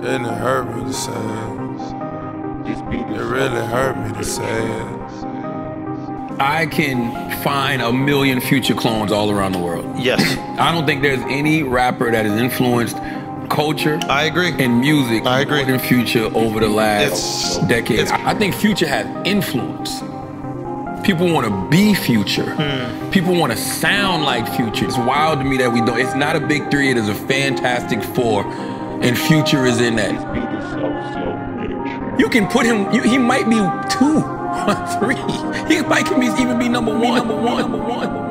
And it hurt me to say it. It really hurt me to say it. I can find a million Future clones all around the world. Yes. I don't think there's any rapper that has influenced culture I agree. and music I agree. more than Future over the last decade. I think Future has influence. People want to be Future. People want to sound like Future. It's wild to me that we don't. It's not a big three, it is a fantastic four. And Future is in that. You can put him, he might be 2 or 3. He might even be number one.